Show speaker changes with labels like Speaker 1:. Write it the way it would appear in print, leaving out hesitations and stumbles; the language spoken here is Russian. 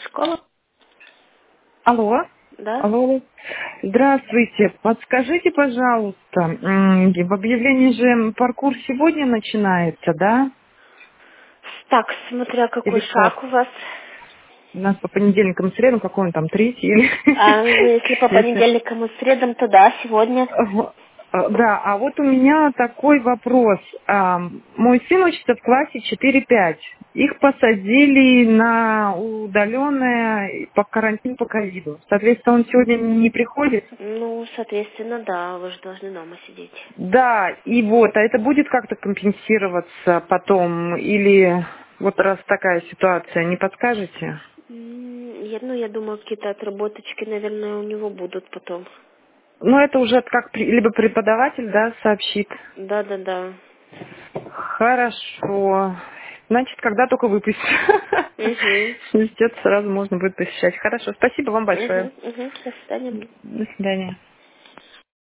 Speaker 1: Школа?
Speaker 2: Алло.
Speaker 1: Да.
Speaker 2: Алло. Здравствуйте. Подскажите, пожалуйста, в объявлении же паркур сегодня начинается, да?
Speaker 1: Так, смотря какой
Speaker 2: Или как?
Speaker 1: шаг у вас.
Speaker 2: У нас по понедельникам и средам, какой он там, третий или...
Speaker 1: Если по
Speaker 2: Если...
Speaker 1: понедельникам и средам, то да, сегодня.
Speaker 2: Да, а вот у меня такой вопрос. Мой сын учится в классе 4-5. Их посадили на удаленное по карантину по ковиду. Соответственно, он сегодня не приходит.
Speaker 1: Ну, соответственно, да, вы же должны дома сидеть.
Speaker 2: Да, и вот, а это будет как-то компенсироваться потом? Или вот раз такая ситуация, не подскажете?
Speaker 1: Я думаю, какие-то отработочки, наверное, у него будут потом.
Speaker 2: Ну, это уже как либо преподаватель, да, сообщит.
Speaker 1: Да.
Speaker 2: Хорошо. Значит, когда только выпустят.
Speaker 1: Угу.
Speaker 2: Университет сразу можно будет посещать. Хорошо, спасибо вам большое.
Speaker 1: До свидания.
Speaker 2: До свидания.